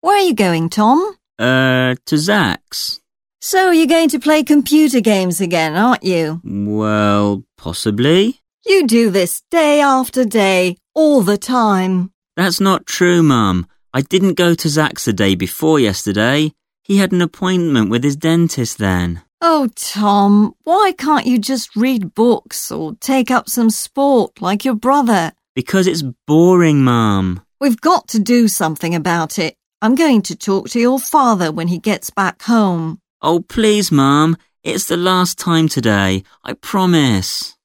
Where are you going, Tom? To Zach's. So you're going to play computer games again, aren't you? Well, possibly. You do this day after day, all the time. That's not true, Mum. I didn't go to Zach's the day before yesterday. He had an appointment with his dentist then. Oh, Tom, why can't you just read books or take up some sport like your brother? Because it's boring, Mum. We've got to do something about it. I'm going to talk to your father when he gets back home. Oh, please, Mum. It's the last time today. I promise.